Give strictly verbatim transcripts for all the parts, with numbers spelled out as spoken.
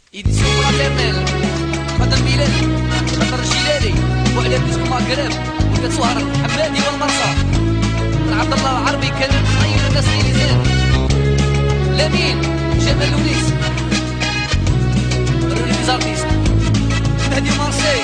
إيديسيون فraternelle خاطر ميلاد خاطر الجيلاني وعلى بيسكو مغرب ولاد سهر حمادي والمرصى عبد الله العربي كان صغير الناس ليزان لامين جمال لونيس الريزارتيست مهدي مارسي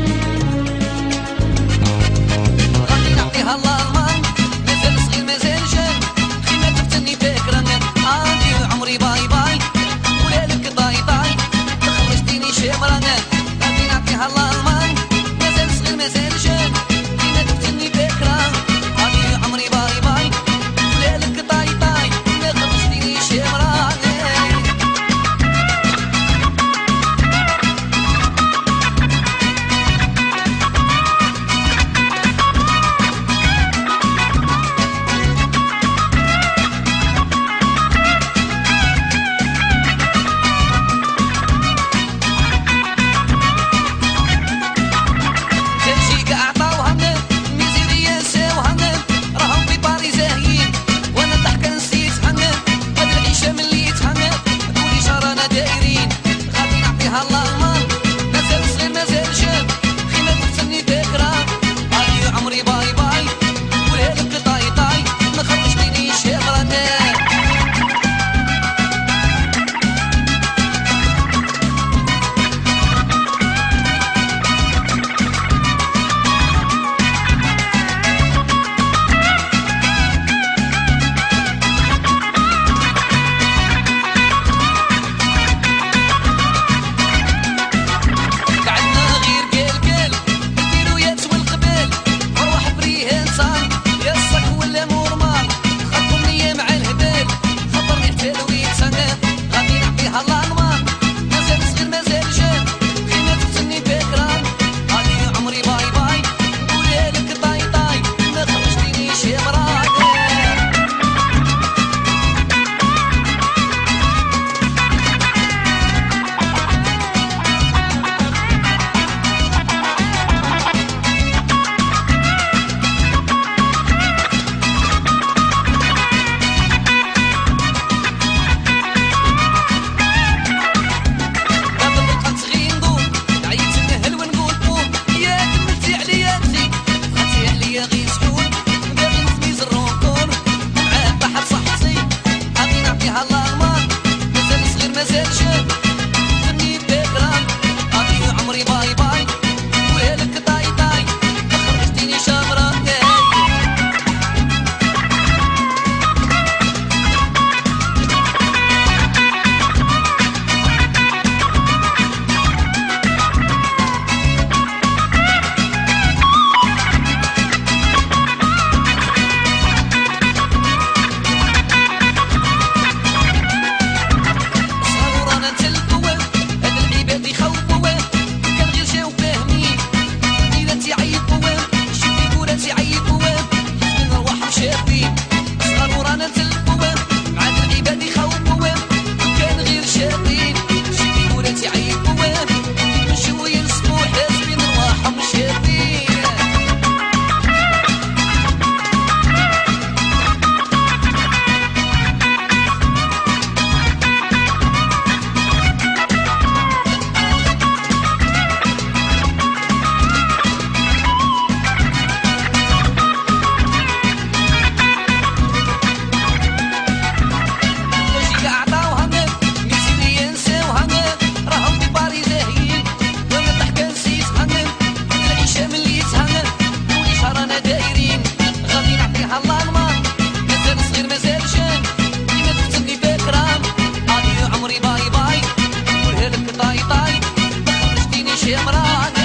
غادي نعطيها الله المان مازال صغير مازال جان خينا تفتني فاكرة عادي عمري باي باي ولا لك طاي طاي تخرجتيني شمرة غادي نعطيها الله المان مازال صغير مازال جان خينا تفتني فاكرة عادي عمري باي باي ولا لك طاي طاي تخرجتيني شمرة باي باي نقولها لك طاي طاي تخرجتيني شمران